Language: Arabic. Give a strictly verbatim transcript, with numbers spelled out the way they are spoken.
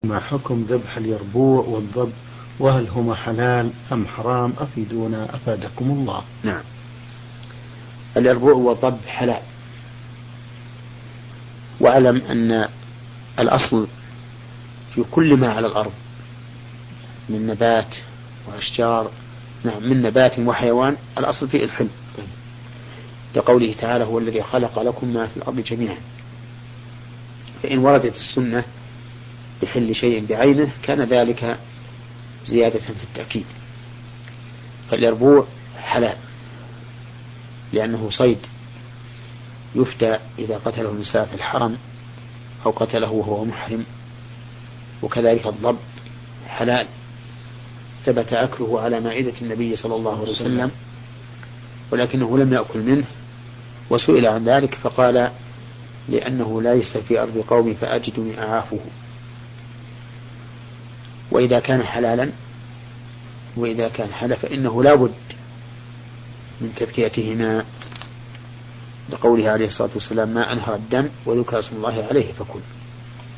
ما حكم ذبح اليربوع والضب، وهل هما حلال أم حرام؟ أفيدونا أفادكم الله. نعم، اليربوع والضب حلال. واعلم أن الأصل في كل ما على الأرض من نبات وأشجار، نعم من نبات وحيوان، الأصل فيه الحل، لقوله تعالى هو الذي خلق لكم ما في الأرض جميعا. فإن وردت السنة بحل شيء بعينه كان ذلك زيادة في التأكيد. فاليربوع حلال لأنه صيد يفتى إذا قتله النساء في الحرم أو قتله وهو محرم. وكذلك الضب حلال، ثبت أكله على مائدة النبي صلى الله عليه وسلم، ولكنه لم يأكل منه، وسئل عن ذلك فقال لأنه ليس في أرض قومي فأجدني أعافه. وإذا كان حلالا وإذا كان حلال فإنه لا بد من تذكيتهما، لقوله عليه الصلاة والسلام ما أنهر الدم وذكر اسم الله عليه فكل.